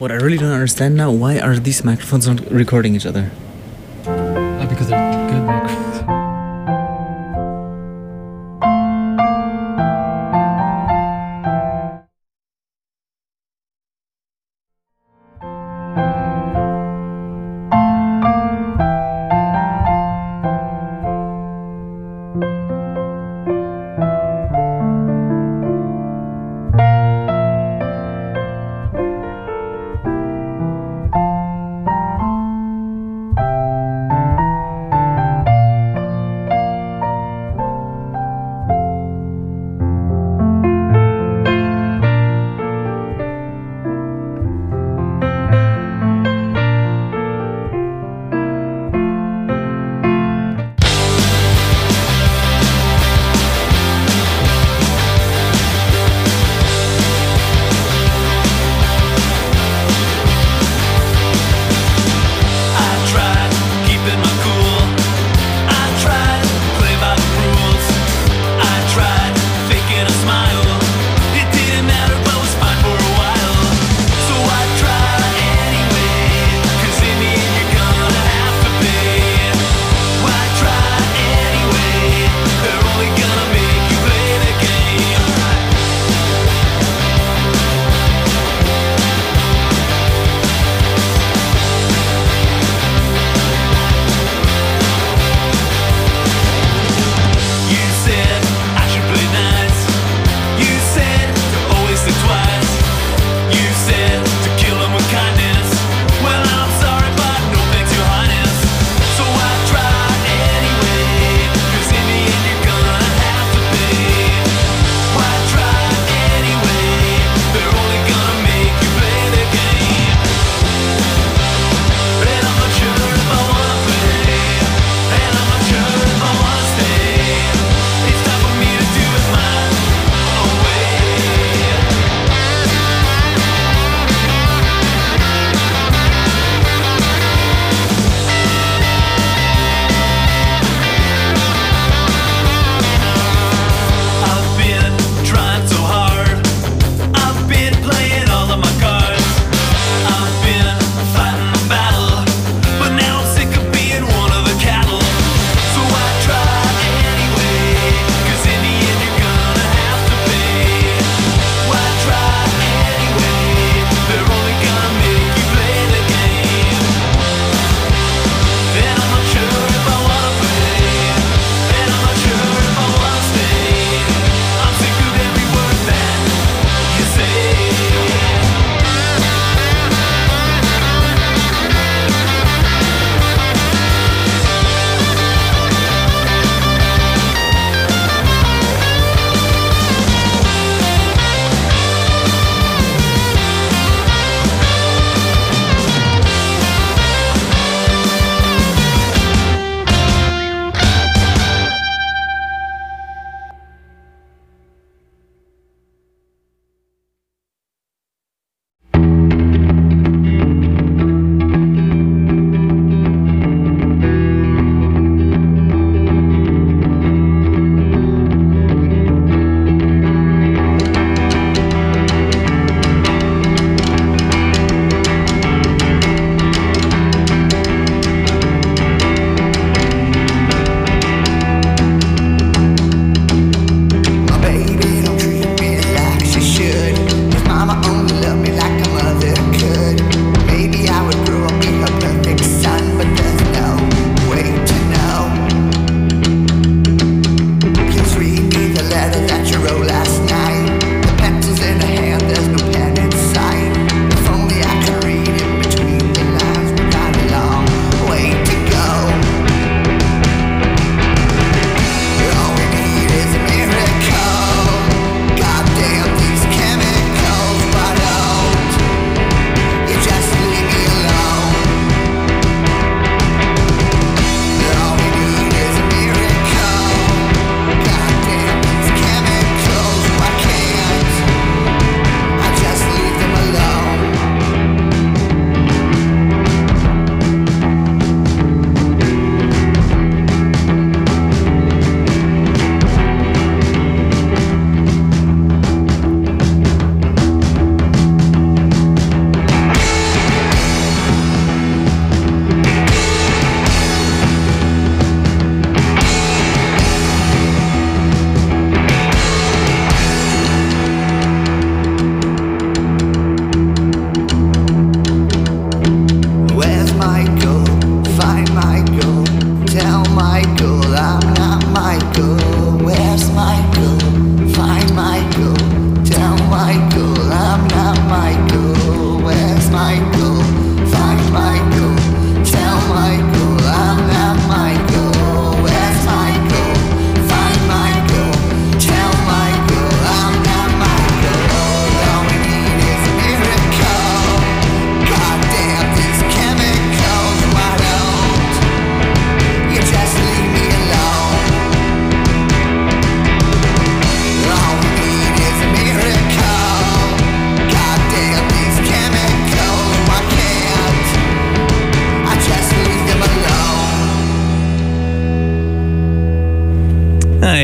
What I really don't understand now, why are these microphones not recording each other? Because they're good microphones.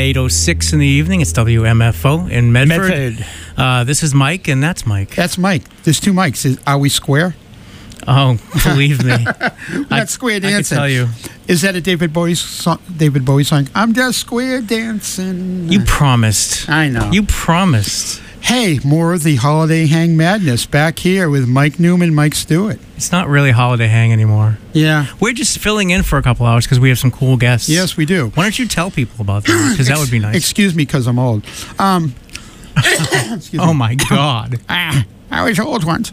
8:06 in the evening. It's WMFO in Medford. This is Mike, and that's Mike. That's Mike. There's two Mikes. Are we square? Oh, believe me. That's square dancing. I can tell you. Is that a David Bowie song? I'm just square dancing. You promised. I know. You promised. Hey, more of the Holiday Hang Madness back here with Mike Newman, Mike Stewart. It's not really Holiday Hang anymore. Yeah. We're just filling in for a couple hours because we have some cool guests. Yes, we do. Why don't you tell people about that? Because that would be nice. Excuse me, because I'm old. Excuse me. Oh, my God. I was old once.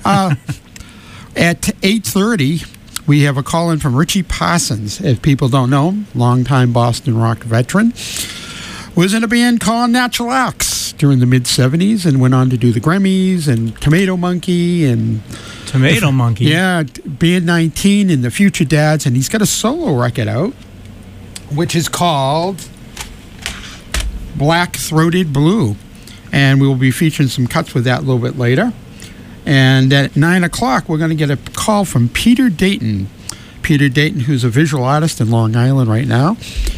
At 8:30, we have a call in from Richie Parsons. If people don't know him, longtime Boston rock veteran. Was in a band called Natural Acts during the mid-'70s and went on to do the Grammys and Tomato Monkey and... Tomato Monkey? Yeah, Band 19 and the Future Dads. And he's got a solo record out, which is called Black Throated Blue. And we will be featuring some cuts with that a little bit later. And at 9 o'clock, we're going to get a call from Peter Dayton. Peter Dayton, who's a visual artist in Long Island right now.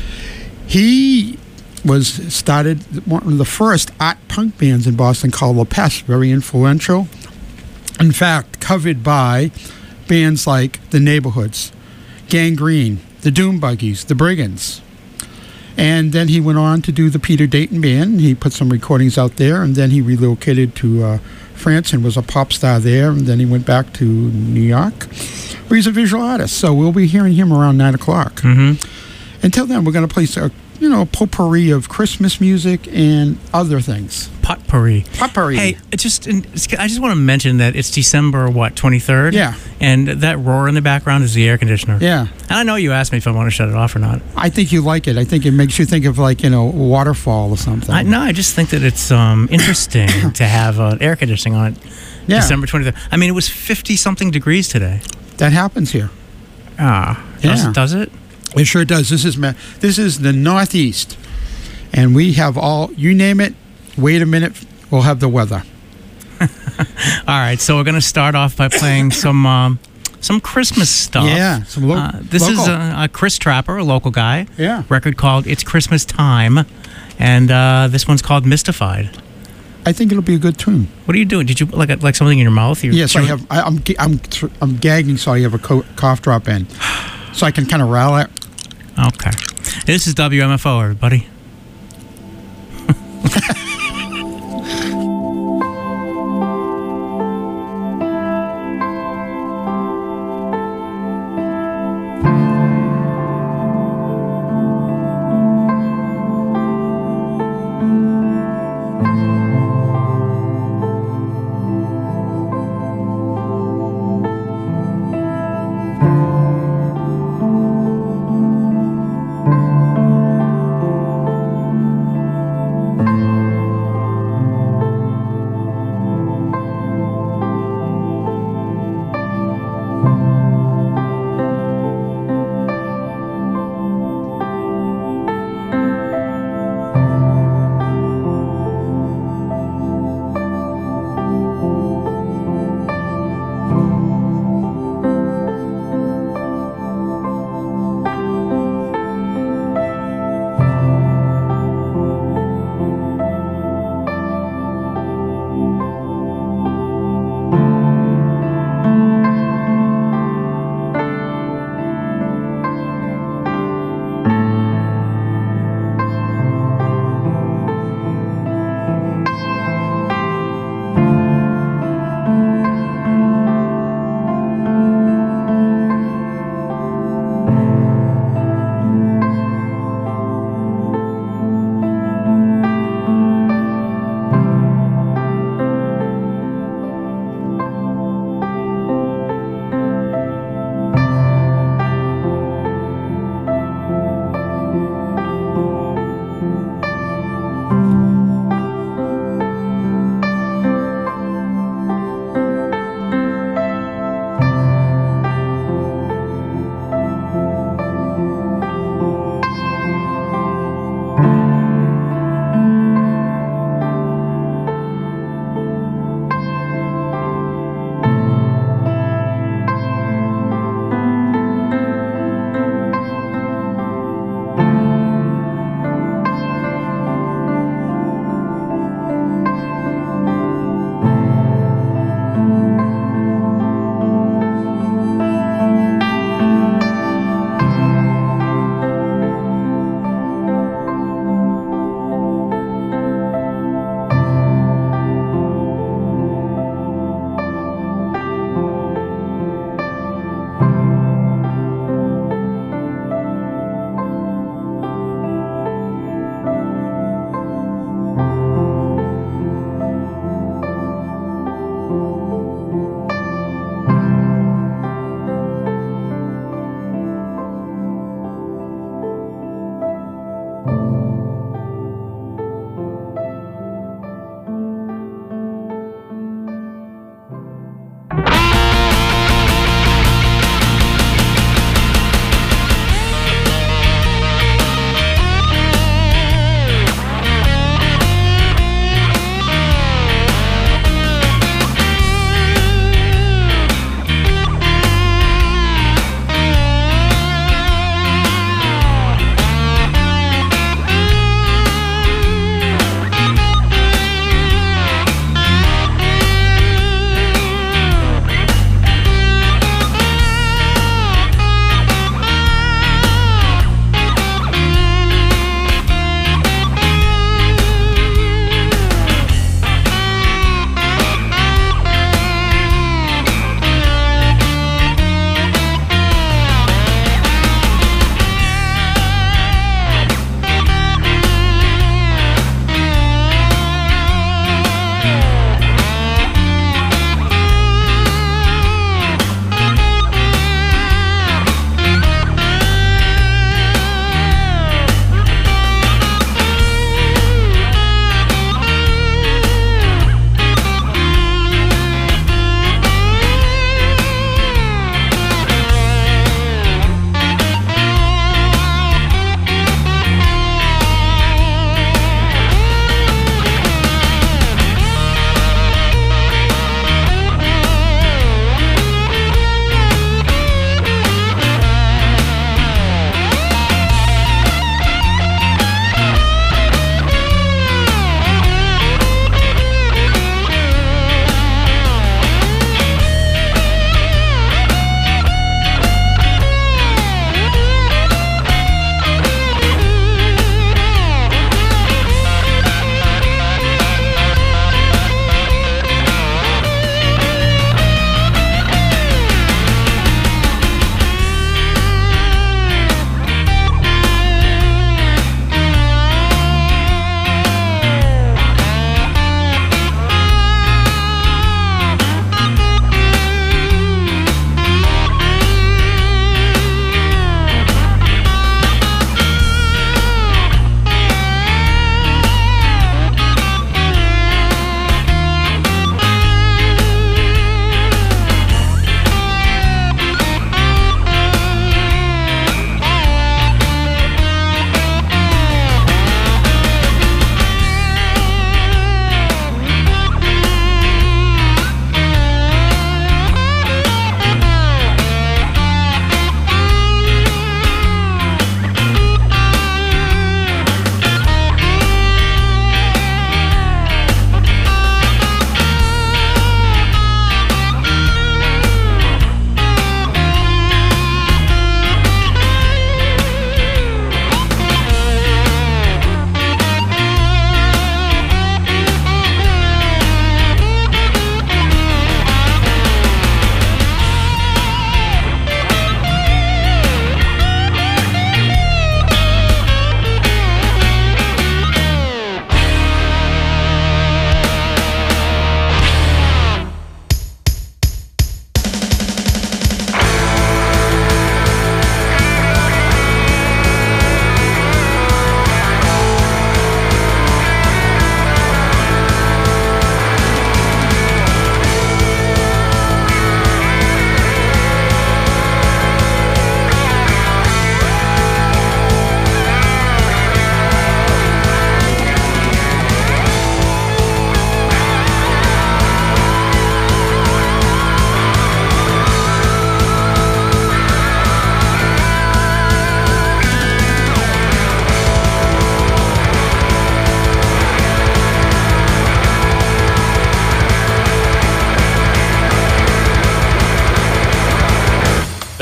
He started one of the first art punk bands in Boston called La Peste, very influential. In fact, covered by bands like The Neighborhoods, Gangrene, The Doom Buggies, The Brigands. And then he went on to do the Peter Dayton Band. He put some recordings out there, and then he relocated to France and was a pop star there. And then he went back to New York, where he's a visual artist. So we'll be hearing him around 9 o'clock. Mm-hmm. Until then, we're going to play a potpourri of Christmas music and other things. Potpourri. Potpourri. Hey, I just want to mention that it's December, 23rd? Yeah. And that roar in the background is the air conditioner. Yeah. And I know you asked me if I want to shut it off or not. I think you like it. I think it makes you think of a waterfall or something. I just think that it's interesting to have air conditioning on it. Yeah. December 23rd. I mean, it was 50-something degrees today. That happens here. Yeah. Does it? It sure does. This is the Northeast, and we have you name it. Wait a minute, we'll have the weather. All right, so we're going to start off by playing some Christmas stuff. Yeah, some this local. Is Chris Trapper, a local guy. Yeah. Record called "It's Christmas Time," and this one's called "Mystified." I think it'll be a good tune. What are you doing? Did you like something in your mouth? Yes, I have. I'm gagging, so I have a cough drop in, so I can kind of rattle it. Okay. This is WMFO, everybody.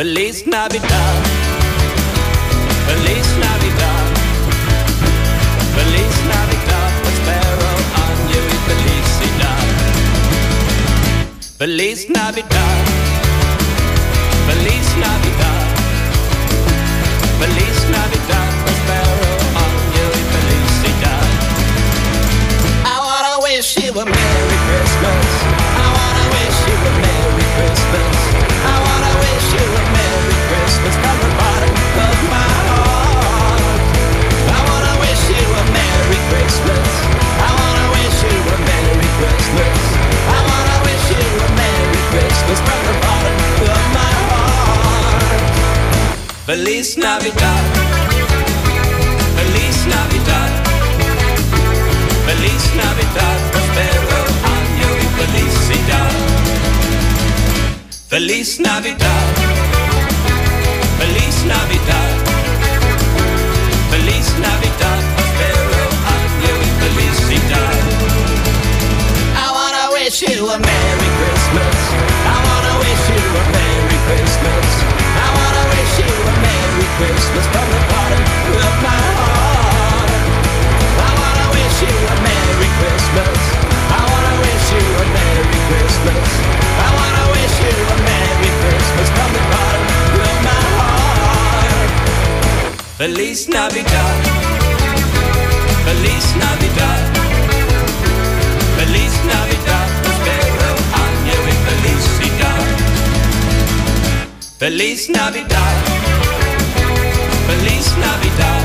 Feliz Navidad. Feliz Navidad. Feliz Navidad. Prospero año y felicidad. Feliz Navidad. Feliz Navidad. Feliz Navidad. Prospero año y felicidad. I wanna wish you a Merry Christmas. I wanna wish you a Merry Christmas. I wanna wish you a Merry Christmas from the bottom of my heart. I wanna wish you a Merry Christmas. I wanna wish you a Merry Christmas. I wanna wish you a Merry Christmas from the bottom of my heart. Feliz Navidad. Feliz Navidad. Feliz Navidad. Prospero año y felicidad. Feliz Navidad. Feliz Navidad. Feliz Navidad. Prospero año y felicidad. I wanna wish you a Merry Christmas. I wanna wish you a Merry Christmas. I wanna wish you a Merry Christmas from the bottom of my heart. I wanna wish you a Merry Christmas. I wanna wish you a Merry Christmas. I wanna wish you a Merry Christmas from the bottom of my heart. Feliz Navidad. Feliz Navidad. Feliz Navidad. Prospero año y felicidad. Feliz Navidad. Feliz Navidad.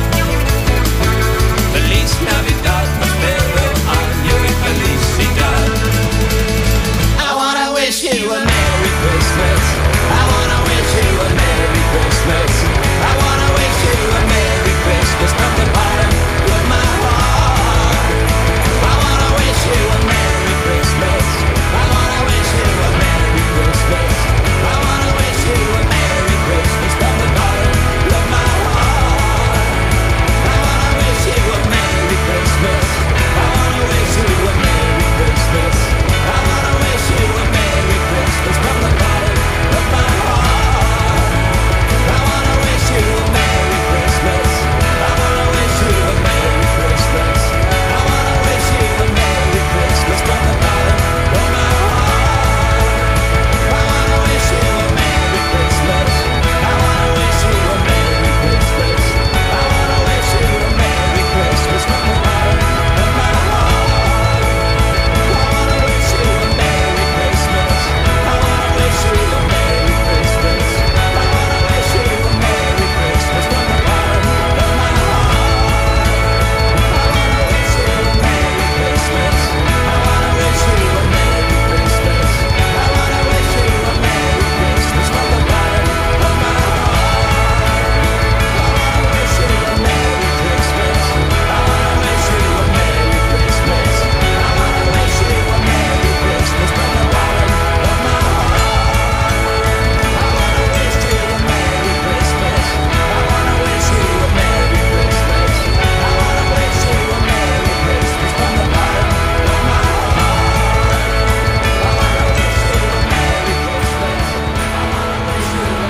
Feliz Navidad. Prospero año y felicidad. I wanna wish you a Merry Christmas. I wanna wish you a Merry Christmas. I wanna wish you a Merry Christmas from the bottom of my heart. I wanna wish you a Merry Christmas. I wanna wish you a Merry Christmas. I wanna wish you a Merry Christmas from the bottom of my heart. I wanna wish you a Merry Christmas. I wanna wish you a Merry Christmas. I wanna wish you a Merry Christmas from the bottom of my heart. I wanna wish you a Merry Christmas. I wanna wish you a Merry Christmas. I wanna wish you a Merry Christmas from the bottom of my heart. I wanna wish you a Merry Christmas. I wanna wish you a Merry Christmas. I wanna wish you a Merry Christmas from the bottom of my heart. I wanna wish you a Merry Christmas. I wanna wish you a Merry Christmas. I wanna wish you a Merry Christmas from the bottom of my heart. I wanna wish you a Merry Christmas. I wanna wish you a Merry Christmas. I wanna wish you a Merry Christmas from the bottom of my heart. I wanna wish you a Merry Christmas. I wanna wish you a Merry Christmas. I wanna wish you a Merry Christmas from the bottom of my heart. I wanna wish you a Merry Christmas. I wanna wish you a Merry Christmas. I wanna wish you a Merry Christmas from the bottom of my heart. I wanna wish you a Merry Christmas. I wanna wish you a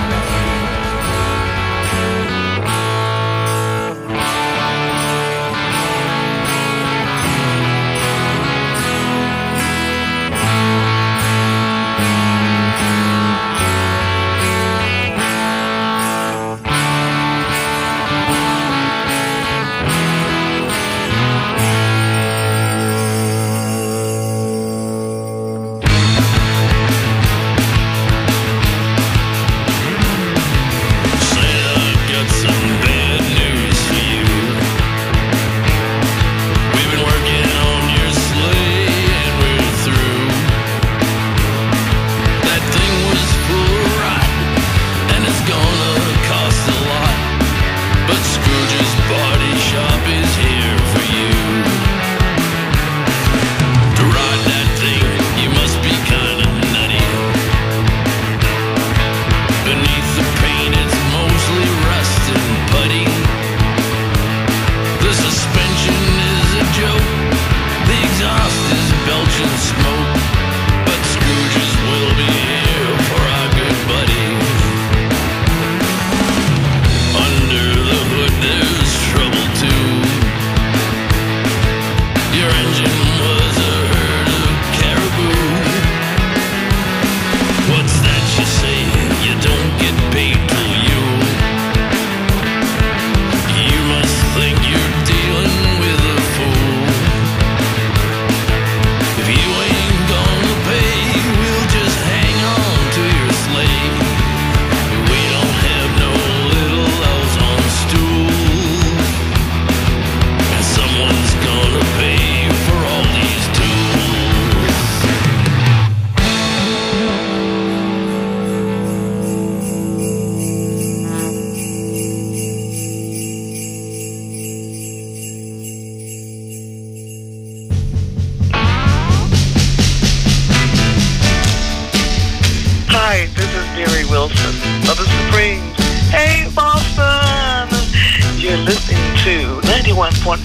I've got some bad news for you. We've been working on your sleigh and we're through. That thing was full of rot and it's gonna cost a lot. But Scrooge's Body Shop is here for you. To ride that thing, you must be kinda nutty. Beneath the paint, it's mostly rust and putty. The suspension is a joke. The exhaust is belching smoke. But Scrooge's will be here for our good buddy. Hi, this is Mary Wilson of the Supremes. Hey, Boston! You're listening to 91.5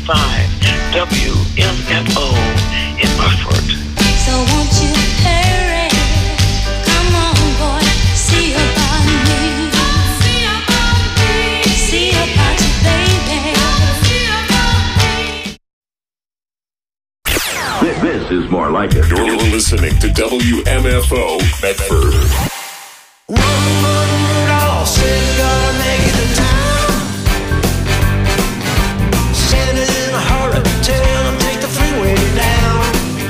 WMFO in Hartford. So won't you hurry? Come on, boy, see about me. See about me. See about you, baby. See about me. This is more like it. You're listening to WMFO Bedford. Rudolph said you're gonna make it to town. Santa's in a hurry, tell him take the freeway down.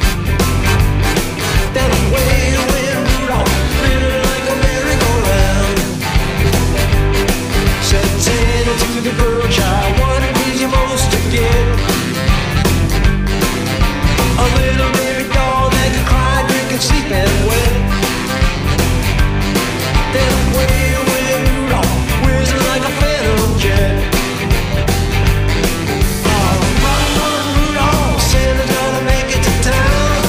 Then away went Rudolph, spinning like a merry-go-round. Said Santa to the girl child, what is you most to get? A little baby doll that could cry, drink, and sleep and wet. Then away went Rudolph, whizzing like a phantom jet. Oh, run, Rudolph, Santa's gonna make it to town.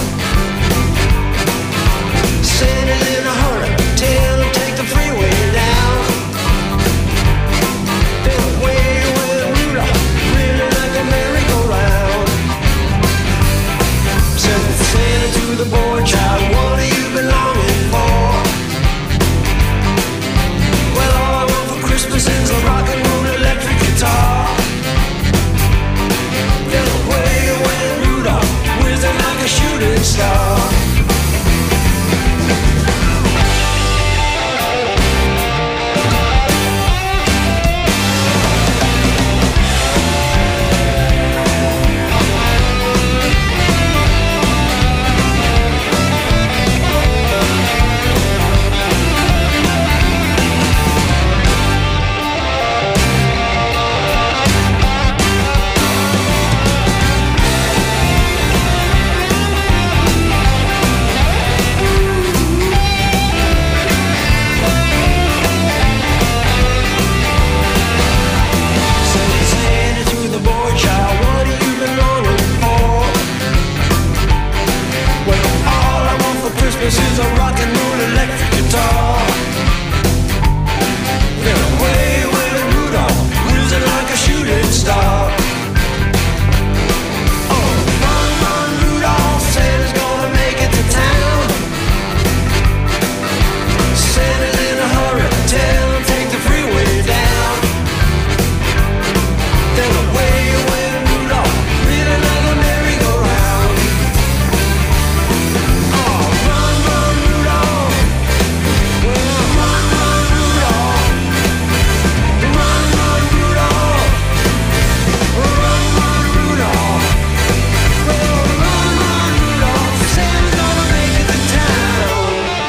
Santa's in a hurry, tell him take the freeway down. Then away went Rudolph, spinning like a merry-go-round. Said Santa to the boy child, what have you been longing for? Well, all I want for Christmas is a rock and roll electric guitar. Then away went Rudolph, whizzing like a shooting star. Santa to the boy child, what have you been longing for? Well, all I want for Christmas is a rock and roll electric guitar. Then away went Rudolph, whizzing like a shooting star. Oh, run, Rudolph, Santa's gonna make it to town. Santa's in a hurry, tell him take the freeway down. Then away went Rudolph, spinning like a merry-go-round. Oh, run, Rudolph. Well, run, Rudolph. Run, Rudolph. Run, Rudolph. Well, run, Rudolph. Santa's gonna make it to town.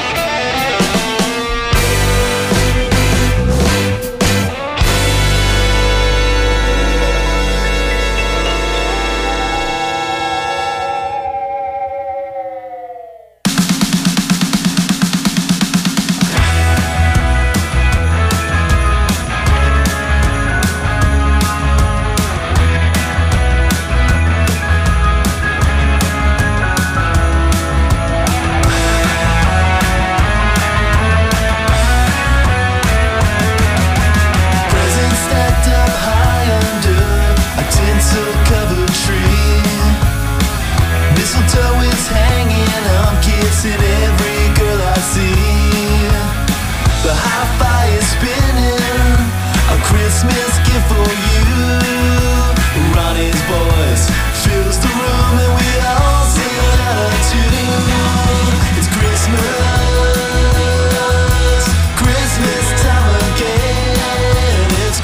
Presents stacked up high under a tinsel-covered tree. Mistletoe is hanging, I'm kissing every girl I see. The hi-fi is spinning, a Christmas gift for you. Ronnie's voice fills the room and we all sing out of tune. It's Christmas, Christmas time again. It's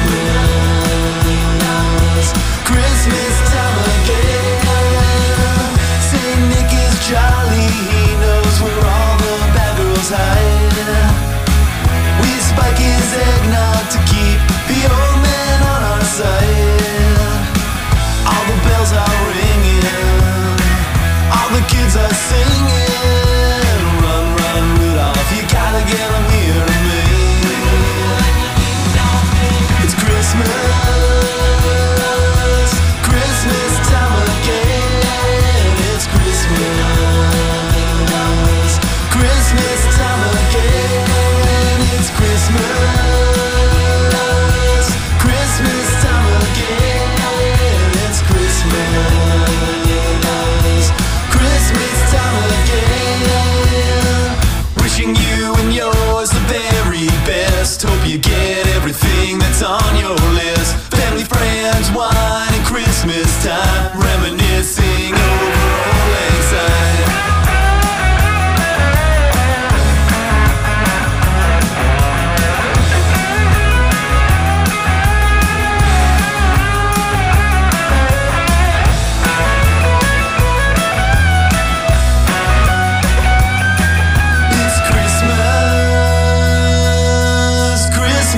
Christmas, Christmas time again. Saint Nick is jolly, he knows where all the bad girls hide. We spike his eggnog to keep the old man on our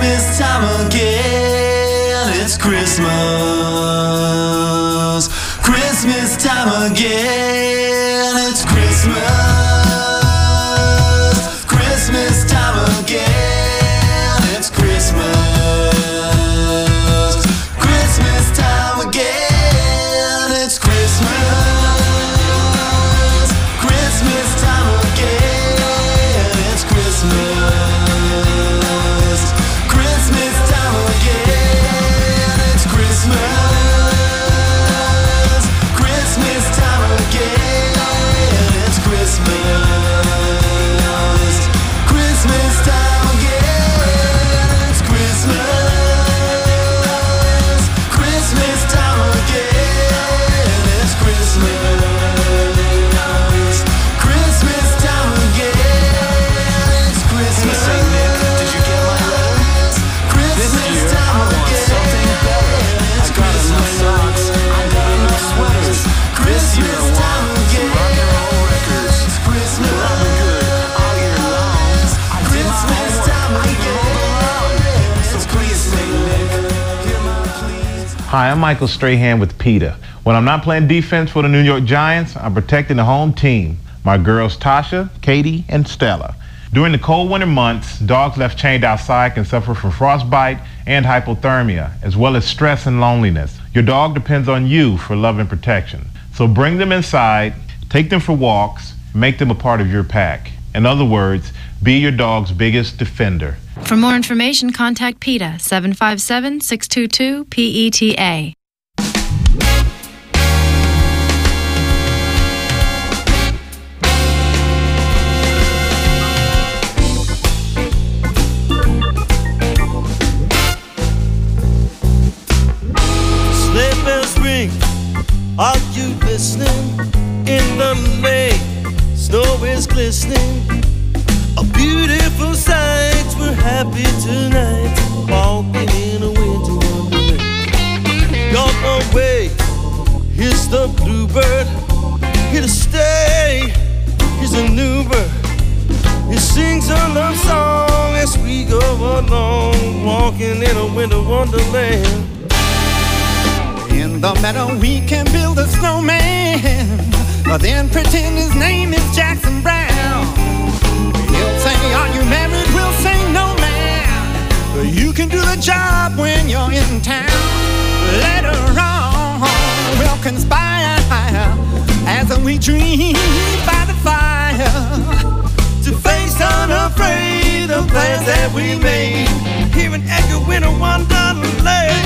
Christmas time again. It's Christmas. Christmas time again. It's Christmas. Christmas time again. It's Christmas. Christmas time again. It's Christmas. Christmas time again. It's Christmas. Christmas time again. It's Christmas. Christmas time again. It's Christmas. Christmas time again. It's Christmas. Christmas time again. It's Christmas. Christmas time again. It's Christmas. Hey, Nick, did you get my letter? Christmas time again. Something better. I got enough socks. I got enough sweaters. Christmas time again. Rock and roll records. It's Christmas. Well, I've been good all year long. I did my homework. I even rolled around. So please say, Nick, hear my pleas. Hi, I'm Michael Strahan with PETA. When I'm not playing defense for the New York Giants, I'm protecting the home team, my girls Tasha, Katie, and Stella. During the cold winter months, dogs left chained outside can suffer from frostbite and hypothermia, as well as stress and loneliness. Your dog depends on you for love and protection. So bring them inside, take them for walks, make them a part of your pack. In other words, be your dog's biggest defender. For more information, contact PETA 757-622-PETA. Sleigh bells ring, are you listening? In the lane, snow is glistening. A beautiful sight, we're happy tonight, walking in a winter wonderland. Gone away, here's the bluebird, here to stay, here's a new bird. He sings a love song as we go along, walking in a winter wonderland. In the meadow we can build a snowman, then pretend his name is Jackson Brown. He'll say, are you married? We'll say, no man, but you can do the job when you're in town. Later on, we'll conspire as we dream by the fire to face unafraid the plans that we made here in Edgar Winter Wonderland.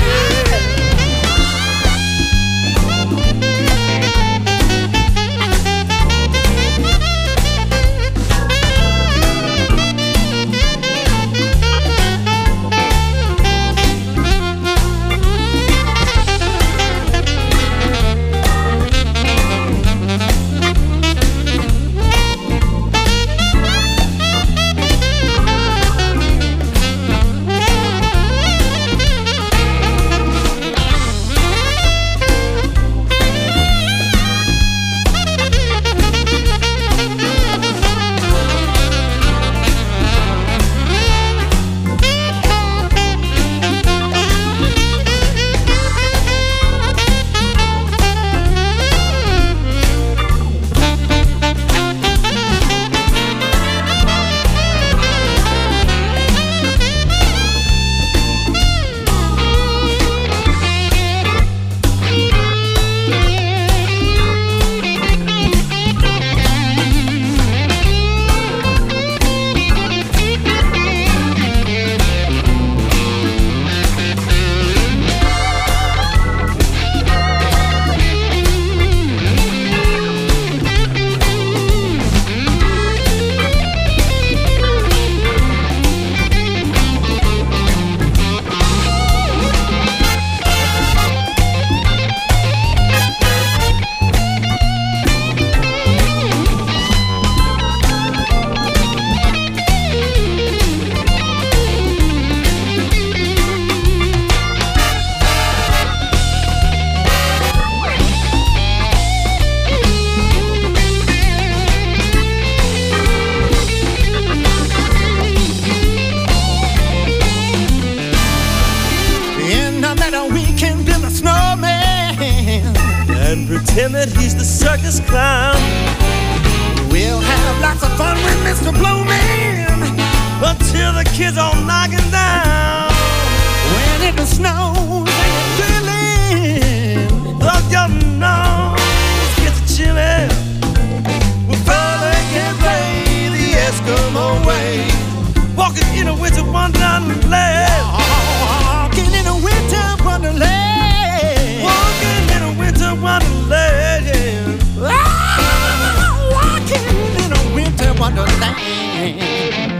pretend that he's the circus clown. We'll have lots of fun with Mr. Blowman until the kids all knocking down. When it snows and it's chilling, look your nose gets chilly. Well, fella can play the Eskimo way, walking in a winter wonderland. Walking in a winter wonderland. Walking in a winter wonderland. Walking in a winter wonderland.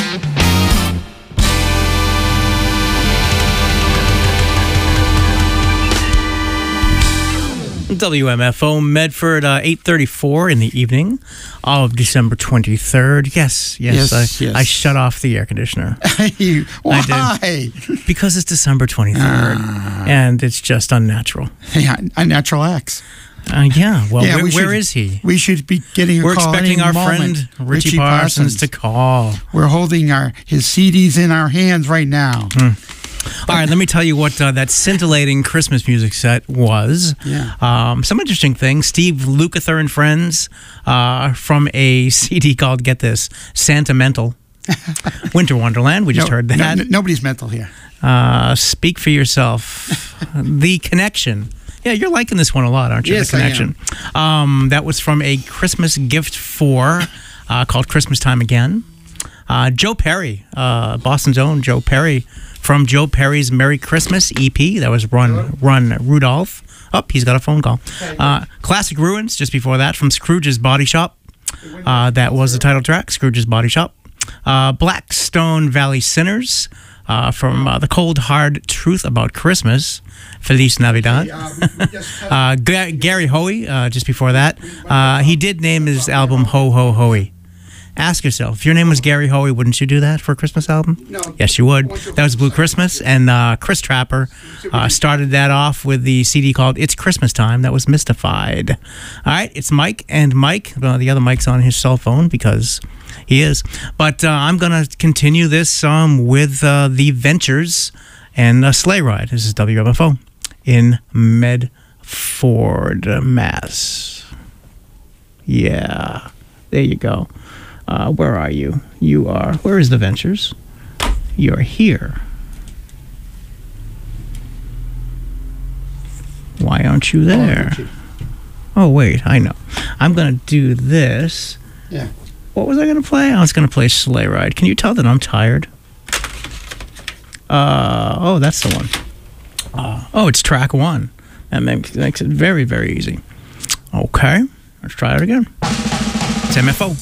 WMFO Medford, 8:34 in the evening of December 23rd. Yes, I shut off the air conditioner. Why? I did. Because it's December 23rd, and it's just unnatural. Yeah, unnatural acts. Yeah, well, where is he? We should be getting a We're call expecting any our moment. friend Richie Parsons to call. We're holding his CDs in our hands right now. All right, let me tell you what that scintillating Christmas music set was. Yeah. Some interesting things. Steve Lukather and Friends from a CD called, get this, Sentimental. Winter Wonderland, we just heard that. Nobody's mental here. Speak for yourself. The Connection. Yeah, you're liking this one a lot, aren't you? Yes, The Connection. I am. That was from a Christmas gift for called Christmas Time Again. Joe Perry, Boston's own Joe Perry, from Joe Perry's Merry Christmas EP. That was Run Rudolph. Oh, he's got a phone call. Classic Ruins, just before that, from Scrooge's Body Shop. That was the title track, Scrooge's Body Shop. Blackstone Valley Sinners, from The Cold Hard Truth About Christmas. Feliz Navidad. Gary Hoey, just before that. He did name his album Ho Ho Hoey. Ask yourself, if your name was Gary Hoey, wouldn't you do that for a Christmas album? No. Yes, you would. That was Blue Christmas, and Chris Trapper started that off with the CD called It's Christmas Time. That was Mystified. All right, it's Mike, and Mike, the other Mike's on his cell phone because he is. But I'm going to continue this with The Ventures and Sleigh Ride. This is WMFO in Medford, Mass. Yeah, there you go. Where are you? You are. Where is The Ventures? You're here. Why aren't you there? Oh, wait, I know. I'm going to do this. Yeah. What was I going to play? I was going to play Sleigh Ride. Can you tell that I'm tired? Oh, that's the one. Oh, it's track one. That makes it very, very easy. Okay, let's try it again. It's MFO.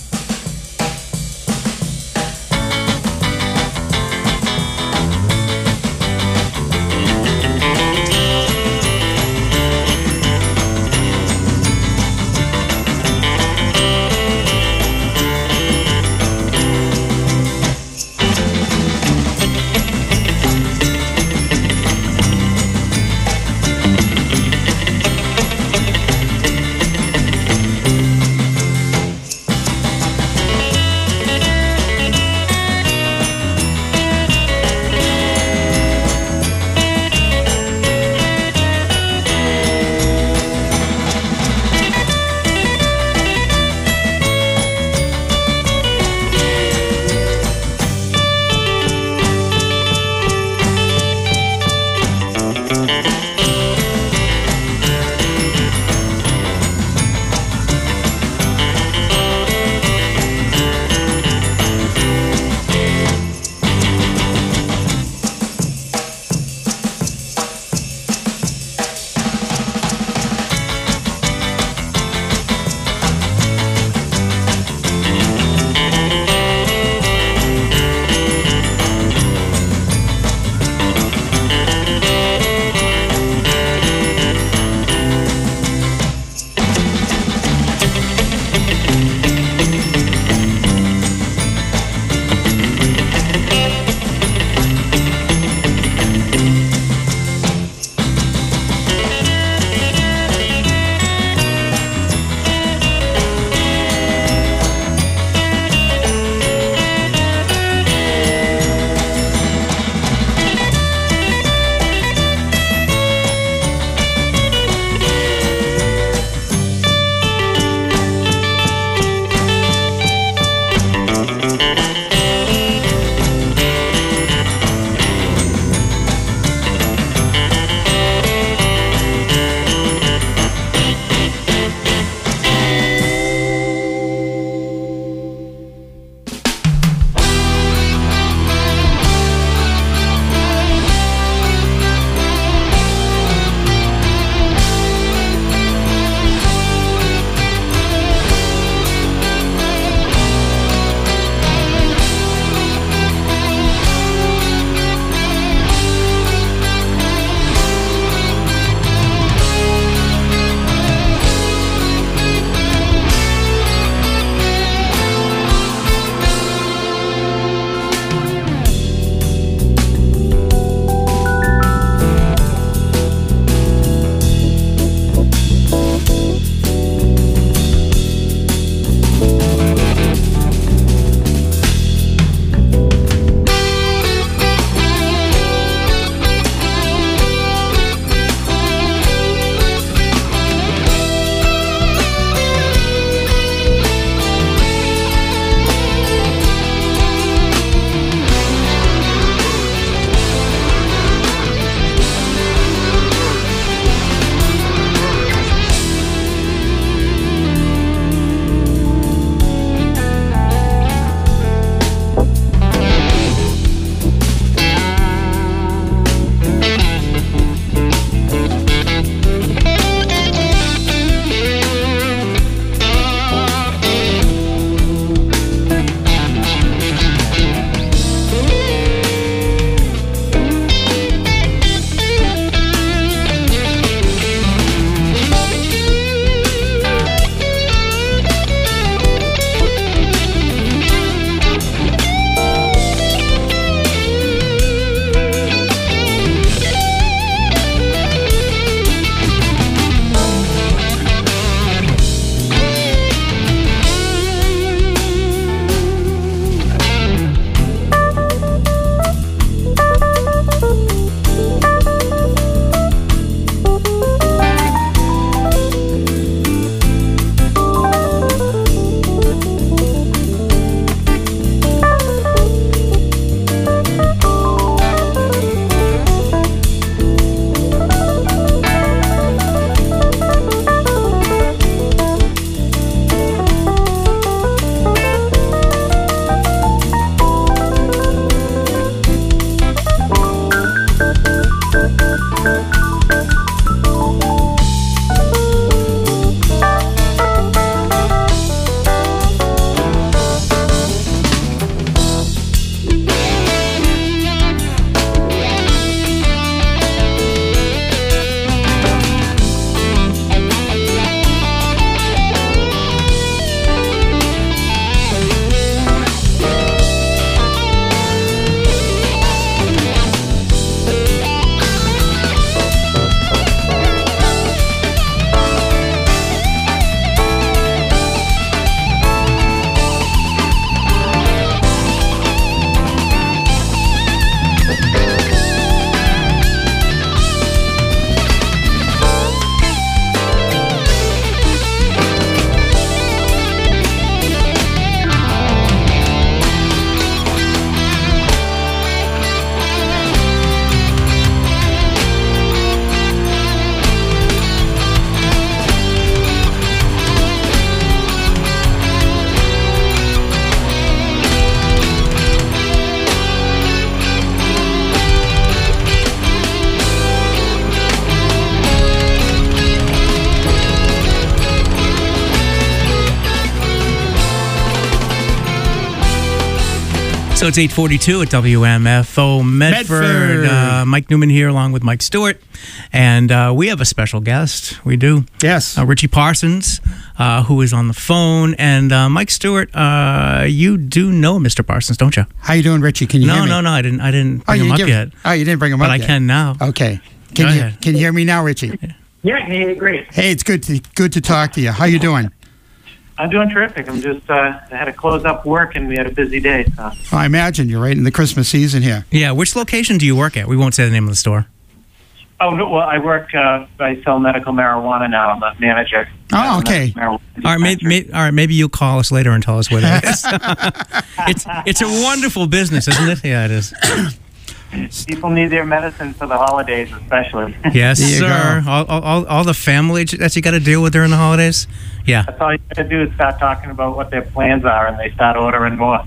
So it's 8:42 at WMFO Medford. Medford. Mike Newman here along with Mike Stewart. And we have a special guest. We do. Yes. Richie Parsons, who is on the phone. And Mike Stewart, you do know Mr. Parsons, don't you? How you doing, Richie? Can you hear me? No, I didn't bring him up yet. Oh, you didn't bring him up But yet? I can now. Okay. Go Can ahead. you hear me now, Richie? Yeah, hey, great. Hey, it's good to talk to you. How you doing? I'm doing terrific. I'm just I had to close up work and we had a busy day. So. I imagine you're right in the Christmas season here. Yeah, which location do you work at? We won't say the name of the store. Oh no, well I work. I sell medical marijuana now. I'm a manager. Oh, okay. All right, maybe you'll call us later and tell us what it is. It's a wonderful business, isn't it? Yeah, it is. People need their medicine for the holidays, especially. Yes, There you sir. All the family that you got to deal with during the holidays. Yeah. That's all you got to do is start talking about what their plans are, and they start ordering more.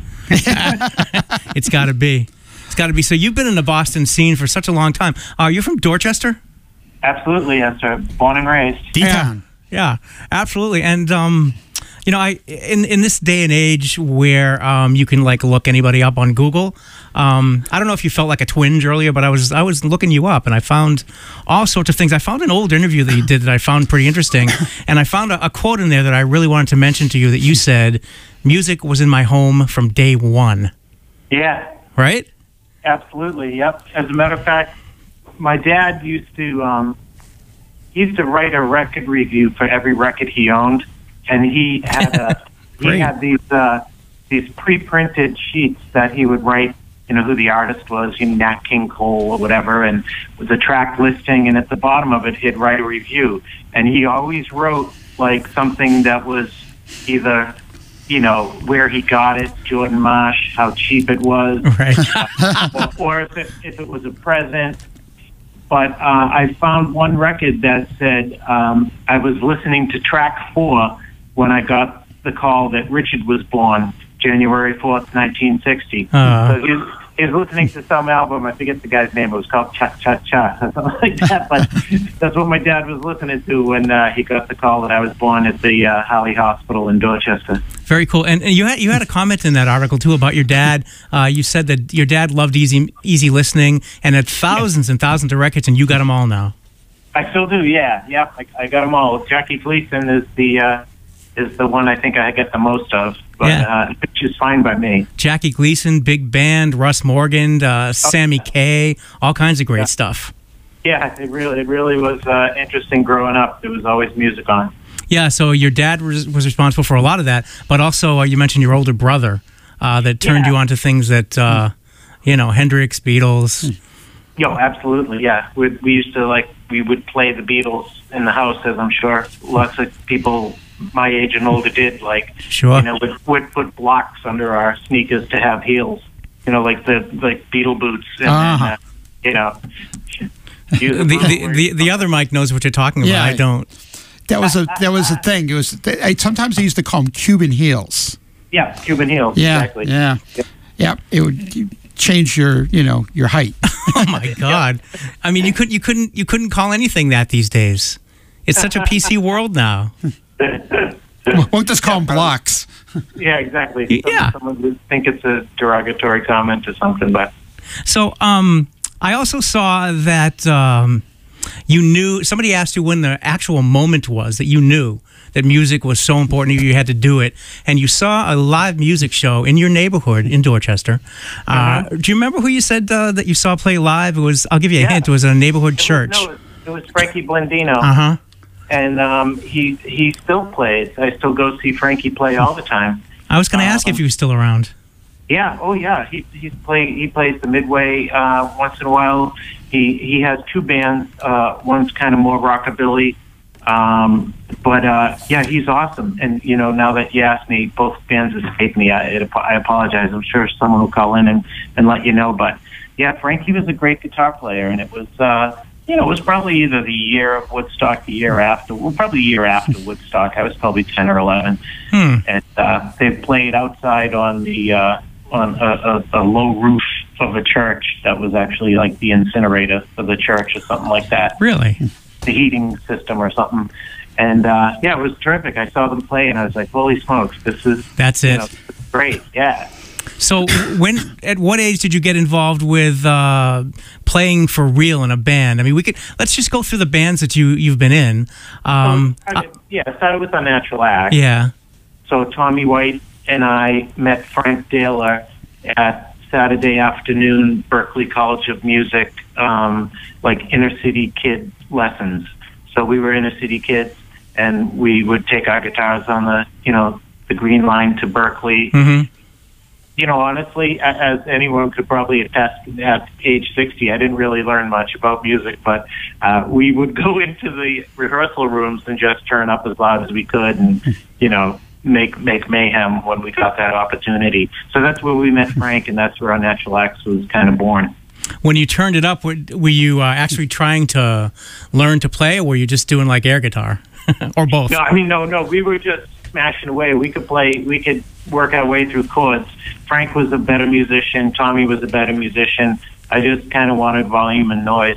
It's got to be. It's got to be. So you've been in the Boston scene for such a long time. You're from Dorchester? Absolutely, yes, sir. Born and raised. D-Town. Yeah, absolutely. And I in this day and age where you can like look anybody up on Google. I don't know if you felt like a twinge earlier, but I was looking you up and I found all sorts of things. I found an old interview that you did that I found pretty interesting, and I found a quote in there that I really wanted to mention to you that you said, "Music was in my home from day one." Yeah. Right? Absolutely. Yep. As a matter of fact, my dad used to write a record review for every record he owned, and he had these pre-printed sheets that he would write. You know who the artist was, Nat King Cole or whatever, and with the track listing, and at the bottom of it, he'd write a review, and he always wrote like something that was either, where he got it, Jordan Marsh, how cheap it was, right, or if it was a present. But I found one record that said I was listening to track 4 when I got the call that Richard was born, January 4th, 1960. So he was listening to some album, I forget the guy's name, it was called Cha Cha Cha, something like that, but that's what my dad was listening to when he got the call that I was born at the Halley Hospital in Dorchester. Very cool. And you had a comment in that article, too, about your dad. You said that your dad loved easy listening and had thousands and thousands of records, and you got them all now. I still do, yeah. Yep, I got them all. Jackie Gleason is the one I think I get the most of, but which is fine by me. Jackie Gleason, big band, Russ Morgan, Sammy Kaye, all kinds of great stuff. Yeah, it really was interesting growing up. There was always music on. Yeah, so your dad was responsible for a lot of that, but also you mentioned your older brother that turned you on to things that, Hendrix, Beatles. Yo, absolutely, yeah. We used to, we would play the Beatles in the house, as I'm sure lots of people my age and older did, sure. Would put blocks under our sneakers to have heels, like Beatle boots, and the other Mike knows what you're talking about. Yeah, I don't. That was a thing. It was sometimes they used to call them Cuban heels. Yeah, Cuban heels. Yeah, exactly. Yeah. It would change your height. Oh my God! I mean, you couldn't call anything that these days. It's such a PC world now. We'll just call them blocks. Yeah, exactly. Someone would think it's a derogatory comment or something, but. So, I also saw that you knew, somebody asked you when the actual moment was that you knew that music was so important you had to do it, and you saw a live music show in your neighborhood in Dorchester. Do you remember who you said that you saw play live? It was, I'll give you a hint, it was a neighborhood church. It was Frankie Blandino. Uh-huh. And he still plays. I still go see Frankie play all the time. I was going to ask if he was still around. Yeah. Oh, yeah. He plays the Midway once in a while. He has 2 bands. One's kind of more rockabilly, but he's awesome. And now that you asked me, both bands escaped me. I apologize. I'm sure someone will call in and let you know. But yeah, Frankie was a great guitar player, and it was. It was probably either the year of Woodstock, the year after. Well, probably the year after Woodstock. I was probably 10 or 11, and they played outside on the on a low roof of a church that was actually like the incinerator of the church or something like that. Really, the heating system or something. And it was terrific. I saw them play, and I was like, "Holy smokes, that's it! Great, yeah." So at what age did you get involved with playing for real in a band? I mean, let's just go through the bands that you've been in. I started with Unnatural Act. Yeah. So Tommy White and I met Frank Daler at Saturday afternoon Berklee College of Music, like inner city kid lessons. So we were inner city kids, and we would take our guitars on the Green Line to Berkeley. Mm-hmm. Honestly, as anyone could probably attest, at age 60, I didn't really learn much about music, but we would go into the rehearsal rooms and just turn up as loud as we could and, make mayhem when we got that opportunity. So that's where we met Frank, and that's where Unnatural Acts was kind of born. When you turned it up, were you actually trying to learn to play, or were you just doing like air guitar? Or both? No. We were just smashing away. We could play. We could work our way through chords. Frank was a better musician. Tommy was a better musician. I just kind of wanted volume and noise.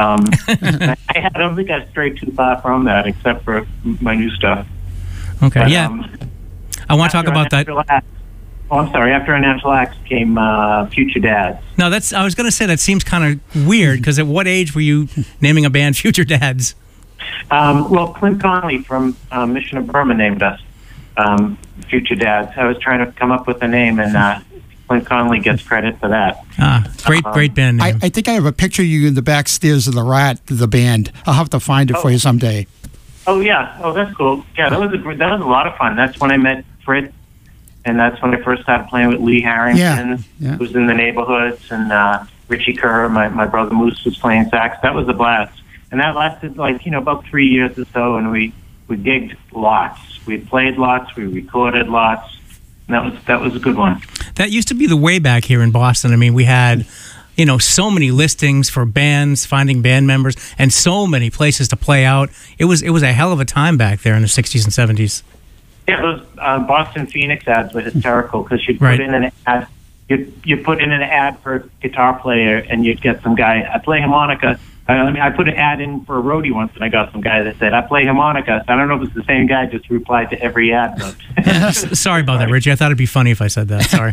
I don't think I strayed too far from that, except for my new stuff. Okay, But, yeah. I want to talk about that. I'm sorry. After Unnatural Acts came Future Dads. No, I was going to say that seems kind of weird, because at what age were you naming a band Future Dads? Well, Clint Conley from Mission of Burma named us Future Dads. I was trying to come up with a name, and Clint Conley gets credit for that. Great band name. I think I have a picture of you in the back stairs of the band. I'll have to find it for you someday. Oh yeah. Oh, that's cool. Yeah, that was a lot of fun. That's when I met Fritz, and that's when I first started playing with Lee Harrington, who was in the Neighborhoods, and Richie Kerr, my brother Moose, was playing sax. That was a blast, and that lasted about 3 years or so, and we gigged lots. We played lots. We recorded lots. And that was a good one. That used to be the way back here in Boston. I mean, we had, so many listings for bands, finding band members, and so many places to play out. It was a hell of a time back there in the 60s and 70s. Yeah, those Boston Phoenix ads were hysterical, because you'd put in an ad. You'd put in an ad for a guitar player, and you'd get some guy. I play harmonica. I put an ad in for a roadie once, and I got some guy that said, I play harmonica. I don't know if it's the same guy, just replied to every ad. But Sorry about that, Richie. I thought it'd be funny if I said that. Sorry.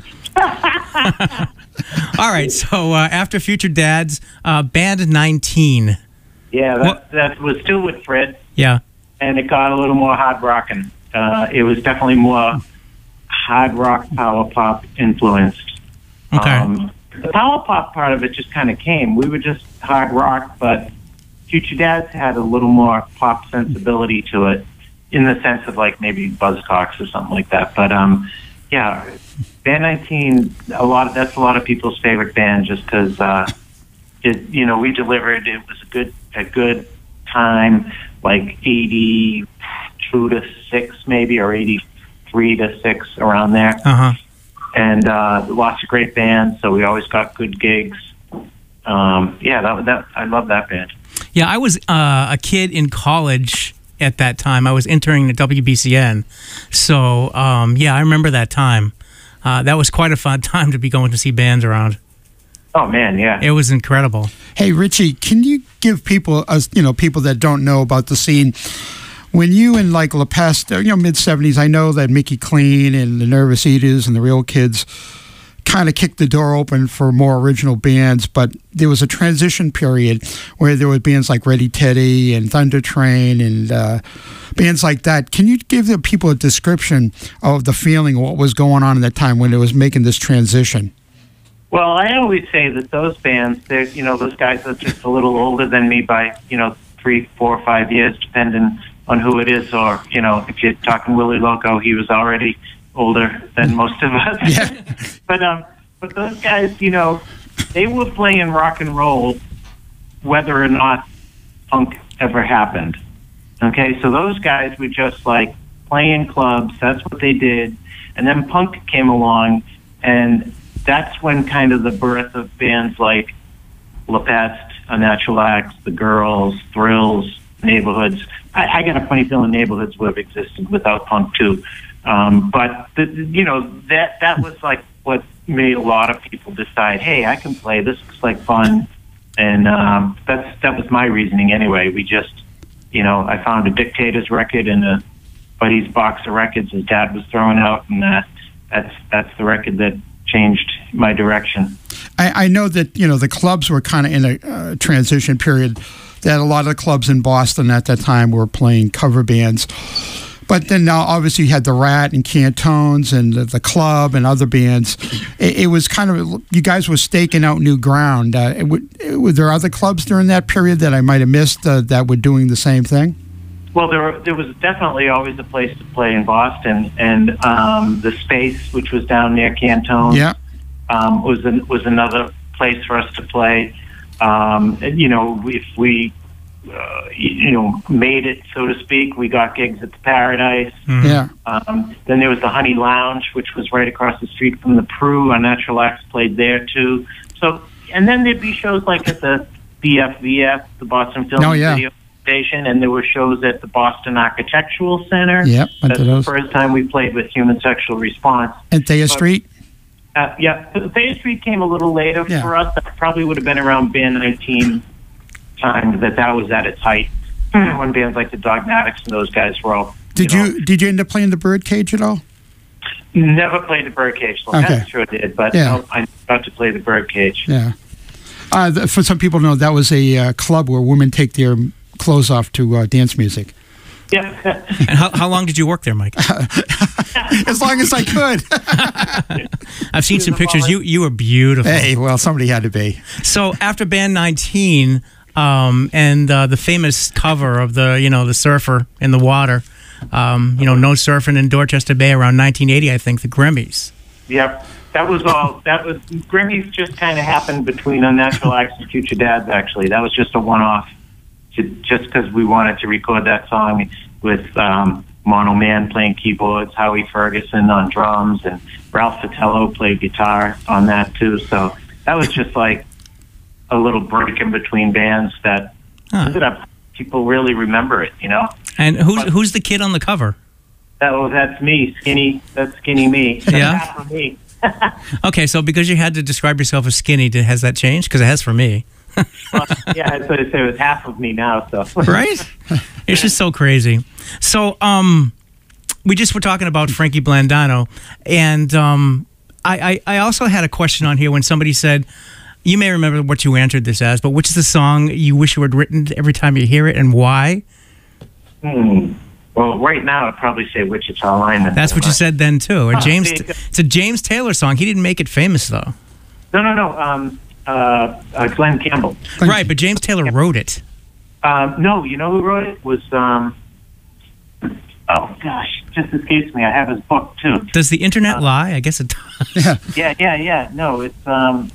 All right, so after Future Dads, Band 19. Yeah, that was still with Fred. Yeah. And it got a little more hard rocking. It was definitely more hard rock, power pop influenced. Okay. The power pop part of it just kind of came. We were just hard rock, but Future Dads had a little more pop sensibility to it, in the sense of like maybe Buzzcocks or something like that. But yeah, Band 19, that's a lot of people's favorite band, just because we delivered. It was a good time, like 82 to 6 maybe, or 83 to 6, around there. Uh-huh. And lots of great bands, so we always got good gigs. I love that band. Yeah, I was a kid in college at that time. I was interning at WBCN. So, I remember that time. That was quite a fun time to be going to see bands around. Oh, man, yeah. It was incredible. Hey, Richie, can you give people that don't know about the scene, when you in like La Peste, mid-70s, I know that Mickey Clean and the Nervous Eaters and the Real Kids kind of kicked the door open for more original bands, but there was a transition period where there were bands like Ready Teddy and Thunder Train and bands like that. Can you give the people a description of the feeling, what was going on at that time when it was making this transition? Well, I always say that those bands, those guys are just a little older than me by, 3, 4, 5 years, depending on who it is, or if you're talking Willie Loco, he was already older than most of us. Yeah. But those guys, they were playing rock and roll whether or not punk ever happened. Okay, so those guys were just like playing clubs. That's what they did, and then punk came along, and that's when kind of the birth of bands like La Peste, Unnatural Acts, The Girls, Thrills, Neighborhoods. I got a funny feeling Neighborhoods would have existed without punk too. But that was like what made a lot of people decide, hey, I can play. This looks like fun, and that was my reasoning anyway. We just, I found a Dictators record in a buddy's box of records his dad was throwing out, and that's the record that changed my direction. I know that the clubs were kind of in a transition period. That a lot of the clubs in Boston at that time were playing cover bands. But then now, obviously, you had the Rat and Cantones and the Club and other bands. It was kind of, you guys were staking out new ground. Were there other clubs during that period that I might have missed that were doing the same thing? Well, there was definitely always a place to play in Boston, and the Space, which was down near Cantones, was another place for us to play. If we made it, so to speak, we got gigs at the Paradise. Yeah. Then there was the Honey Lounge, which was right across the street from the Prue. Our Natural Acts played there too. So, and then there'd be shows like at the BFVF, the Boston Film Video Station, and there were shows at the Boston Architectural Center. Yep, that's the first time we played with Human Sexual Response. And Thayer Street? Thayer Street came a little later for us. That probably would have been around Band 19 time that was at its height. When bands like the Dogmatics and those guys were all. Did you end up playing the Birdcage at all? Never played the Birdcage. So Okay. I sure did, but no, I got to play the Birdcage. Yeah. For some people know, that was a club where women take their clothes off to dance music. Yeah. And how long did you work there, Mike? As long as I could. I've seen some pictures. You were beautiful. Hey, well, somebody had to be. So after Band 19 and the famous cover of the surfer in the water, No Surfing in Dorchester Bay around 1980, I think, the Grammys. Yep. That was Grammys just kind of happened between Unnatural Acts and Future Dads, actually. That was just a one-off, just because we wanted to record that song with Mono Man playing keyboards, Howie Ferguson on drums, and Ralph Fatello played guitar on that too. So that was just like a little break in between bands that ended up, people really remember it, And who's the kid on the cover? That's me, Skinny. That's Skinny me. That's Yeah? half of me. Okay, so because you had to describe yourself as skinny, has that changed? Because it has for me. Yeah, I would say it was half of me now. So Right? It's just so crazy. So we just were talking about Frankie Blandano, and I also had a question on here when somebody said, you may remember what you answered this as, but which is the song you wish you had written every time you hear it, and why? Well, right now I'd probably say Wichita Lineman. That's what you said then too. It's a James Taylor song. He didn't make it famous though. No. Glenn Campbell. Right, but James Taylor wrote it. No, you know who wrote it? Was oh gosh, just escapes me. I have his book too. Does the internet lie? I guess it does. Yeah. No, it's oh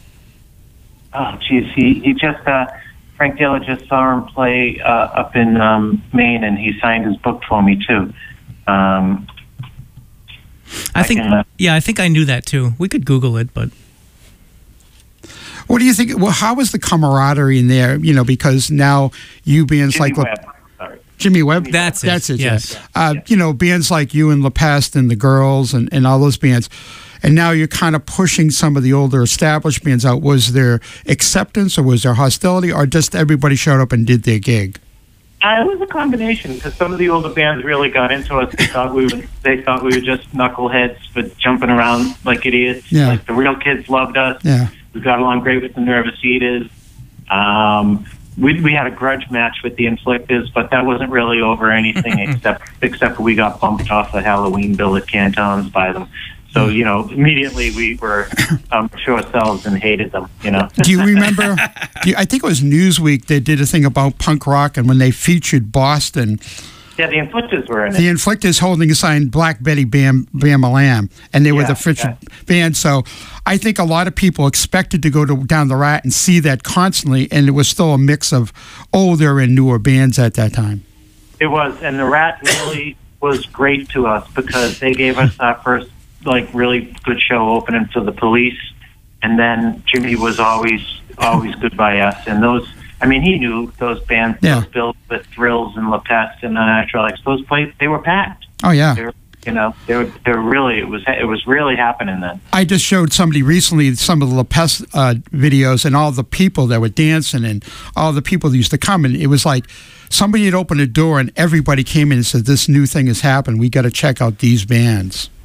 geez, he just Frank Taylor just saw him play up in Maine, and he signed his book for me too. I think I knew that too. We could Google it, but. What do you think? Well, how was the camaraderie in there? Because now you bands Jimmy like Webb. Sorry. Jimmy Webb. That's it. Yes. Bands like you and La Peste and the Girls and all those bands, and now you're kind of pushing some of the older established bands out. Was there acceptance, or was there hostility, or just everybody showed up and did their gig? It was a combination, because some of the older bands really got into us. They thought we were just knuckleheads for jumping around like idiots. Yeah. Like the Real Kids loved us. Yeah. We got along great with the Nervous Eaters. We had a grudge match with the Inflictors, but that wasn't really over anything except we got bumped off the Halloween bill at Cantones by them. So, immediately we were to ourselves and hated them, Do you remember, I think it was Newsweek, they did a thing about punk rock, and when they featured Boston. Yeah, the Inflictors were in it. The Inflictors holding a sign, Black Betty Bama Lamb, and they were the featured band. So I think a lot of people expected to go down the Rat and see that constantly, and it was still a mix of older and newer bands at that time. It was, and the Rat really was great to us, because they gave us our first really good show opening for the Police, and then Jimmy was always good by us. And those, he knew those bands, those bills with Thrills and La Peste and Unnatural Acts. Those places, they were packed. Oh yeah, they were really. It was really happening then. I just showed somebody recently some of the La Peste videos, and all the people that were dancing and all the people that used to come, and it was like somebody had opened a door and everybody came in and said, "This new thing has happened. We got to check out these bands."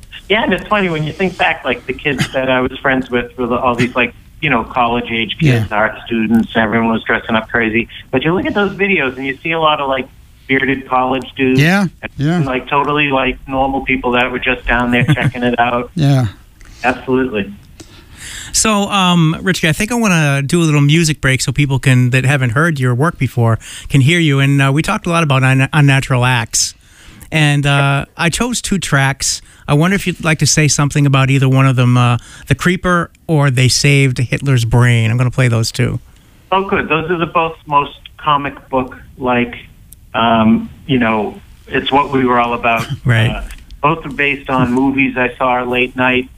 Yeah, and it's funny when you think back, like the kids that I was friends with were all these like, you know, college age kids, art students. Everyone was dressing up crazy. But you look at those videos and you see a lot of like bearded college dudes. And, like totally like normal people that were just down there checking it out. Yeah. Absolutely. So, Richie, I think I want to do a little music break so people that haven't heard your work before can hear you. And we talked a lot about Unnatural Acts. And I chose 2 tracks. I wonder if you'd like to say something about either one of them, The Creeper or They Saved Hitler's Brain. I'm going to play those 2. Oh, good. Those are the both most comic book-like, you know, it's what we were all about. Right. Both are based on movies I saw late night.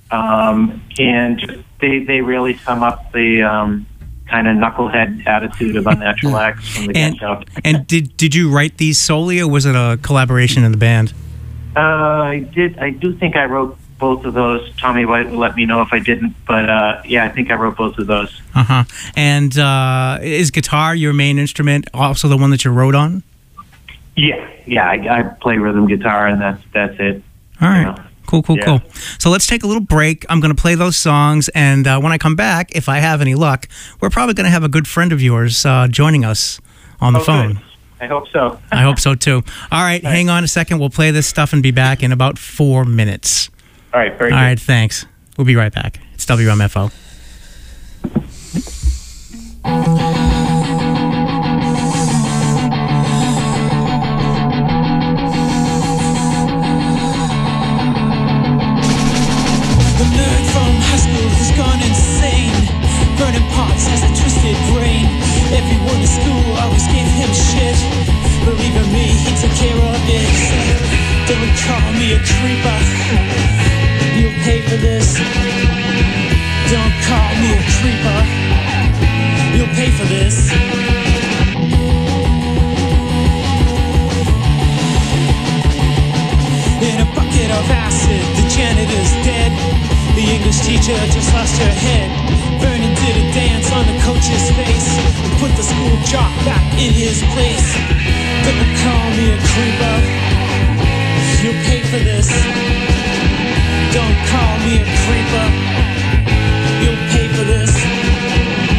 And they really sum up the kind of knucklehead attitude of Unnatural Acts from the Get Out. And did you write these solely, or was it a collaboration in the band? I did. I do think I wrote both of those. Tommy White will let me know if I didn't, but yeah, I think I wrote both of those. And is guitar your main instrument, also the one that you wrote on? Yeah. I play rhythm guitar, and that's it. All right. Cool. So let's take a little break. I'm going to play those songs, and when I come back, if I have any luck, we're probably going to have a good friend of yours joining us on the phone. Good. I hope so. I hope so, too. All right, hang on a second. We'll play this stuff and be back in about 4 minutes. All right, very good. All right, thanks. We'll be right back. It's WMFO. Burning pots has a twisted brain. Everyone in school always gave him shit. Believe in me, he took care of it. Don't call me a creeper. You'll pay for this. Don't call me a creeper. You'll pay for this. In a bucket of acid, the janitor's dead. The English teacher just lost her head. Vernon did a dance on the coach's face and put the school jock back in his place. Don't call me a creeper.